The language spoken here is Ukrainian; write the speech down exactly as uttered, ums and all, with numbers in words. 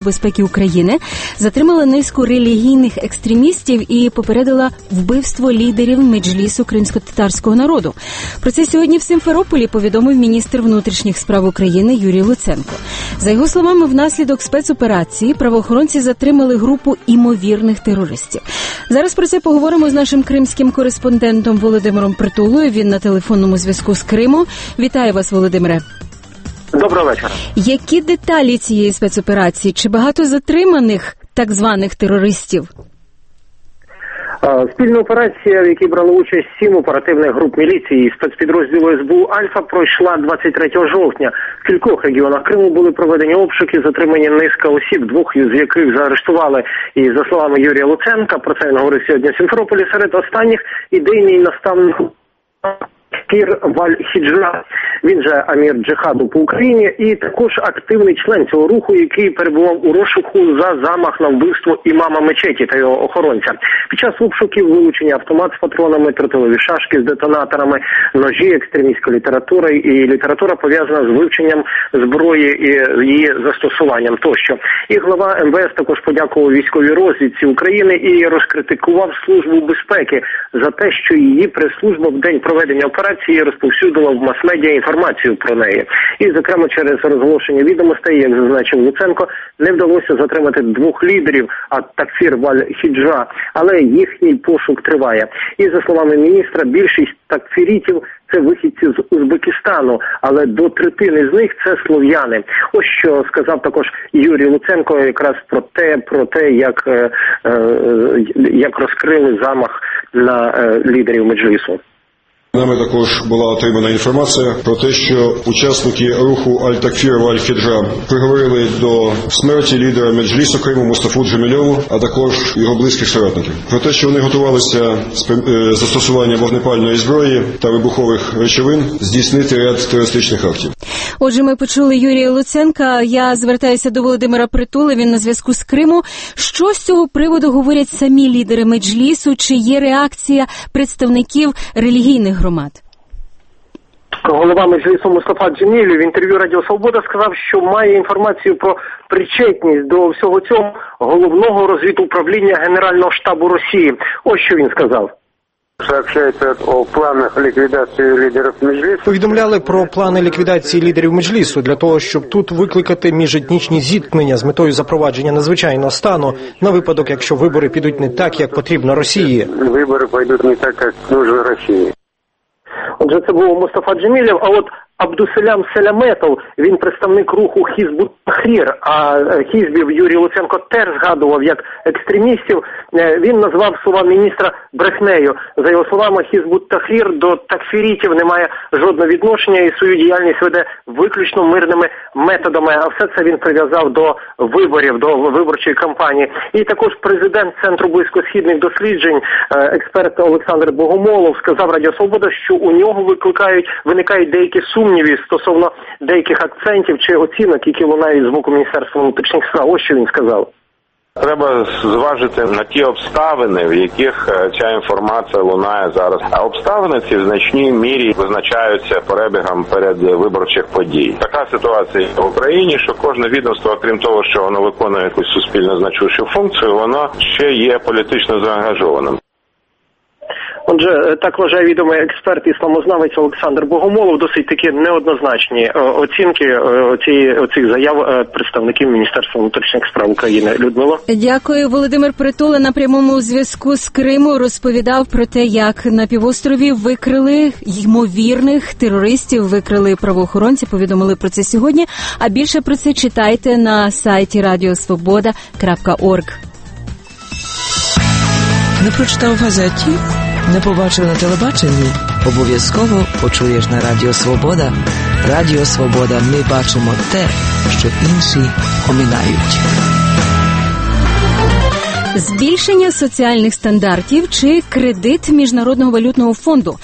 безпеки України затримала низку релігійних екстремістів і попередила вбивство лідерів Меджлісу кримсько-татарського народу. Про це сьогодні в Сімферополі повідомив міністр внутрішніх справ України Юрій Луценко. За його словами, внаслідок спецоперації правоохоронці затримали групу імовірних терористів. Зараз про це поговоримо з нашим кримським кореспондентом Володимиром Притулою. Він на телефонному зв'язку з Криму. Вітаю вас, Володимире. Доброго вечора. Які деталі цієї спецоперації? Чи багато затриманих так званих терористів? Спільна операція, в якій брали участь сім оперативних груп міліції і спецпідрозділу ес бе у «Альфа», пройшла двадцять третього жовтня. В кількох регіонах Криму були проведені обшуки, затримані низка осіб, двох з яких заарештували. І, за словами Юрія Луценка, про це він говорив сьогодні в Сімферополі, серед останніх ідейний наставник Такфір Валь-Хіджа, він же амір джихаду по Україні, і також активний член цього руху, який перебував у розшуку за замах на вбивство імама мечеті та його охоронця. Під час обшуків вилучені автомат з патронами, тротилові шашки з детонаторами, ножі, екстремістська література і література, пов'язана з вивченням зброї і її застосуванням тощо. І глава ем ве ес також подякував військовій розвідці України і розкритикував Службу безпеки за те, що її прес-служба в день проведення операції розповсюдила в мас-медіа інформацію про неї. І, зокрема, через розголошення відомостей, як зазначив Луценко, не вдалося затримати двох лідерів, а Такфір Валь-Хіджа, але їхній пошук триває. І, за словами міністра, більшість такфірітів – це вихідці з Узбекистану, але до третини з них – це слов'яни. Ось що сказав також Юрій Луценко якраз про те, про те, як, е, е, як розкрили замах на е, лідерів Меджлісу. Нами також була отримана інформація про те, що учасники руху Аль-Такфір Валь-Хіджа приговорили до смерті лідера Меджлісу Криму Мустафу Джемільову, а також його близьких соратників. Про те, що вони готувалися з застосування вогнепальної зброї та вибухових речовин здійснити ряд терористичних актів. Отже, ми почули Юрія Луценка. Я звертаюся до Володимира Притули, він на зв'язку з Криму. Що з цього приводу говорять самі лідери Меджлісу? Чи є реакція представників релігійних громад? Голова Меджлісу Мустафа Джемілєв в інтерв'ю Радіо Свобода сказав, що має інформацію про причетність до всього цього головного розвідуправління Генерального штабу Росії. Ось що він сказав. Сообщається о планах ліквідації лідерів Меджлісу. Повідомляли про плани ліквідації лідерів Меджлісу для того, щоб тут викликати міжетнічні зіткнення з метою запровадження надзвичайного стану на випадок, якщо вибори підуть не так, як потрібно Росії. Вибори підуть не так, як нужно Росії. Отже, це був Мустафа Джемілєв, а от Абдусалям Селяметов, він представник руху Хізбут Тахрір, а хізбів Юрій Луценко теж згадував як екстремістів. Він назвав слова міністра брехнею. За його словами, Хізбут Тахрір до такфірітів не має жодного відношення і свою діяльність веде виключно мирними методами. А все це він прив'язав до виборів, до виборчої кампанії. І також президент Центру близькосхідних досліджень, експерт Олександр Богомолов, сказав Радіо Свобода, що у нього викликають, виникають деякі сумніви стосовно деяких акцентів чи оцінок, які лунають з боку Міністерства внутрішніх справ. Ось що він сказав. Треба зважити на ті обставини, в яких ця інформація лунає зараз. А обставини ці в значній мірі визначаються перебігом передвиборчих подій. Така ситуація в Україні, що кожне відомство, крім того, що воно виконує якусь суспільно значущу функцію, воно ще є політично заангажованим. Отже, так вважає відомий експерт, ісламознавець Олександр Богомолов. Досить такі неоднозначні оцінки оцих заяв представників Міністерства внутрішніх справ України. Людмила. Дякую. Володимир Притула на прямому зв'язку з Криму розповідав про те, як на півострові викрили ймовірних терористів, викрили правоохоронці, повідомили про це сьогодні. А більше про це читайте на сайті радіосвобода крапка орг. Не прочитав в газеті? Не побачив на телебаченні? Обов'язково почуєш на Радіо Свобода. Радіо Свобода. Ми бачимо те, що інші оминають. Збільшення соціальних стандартів чи кредит Міжнародного валютного фонду.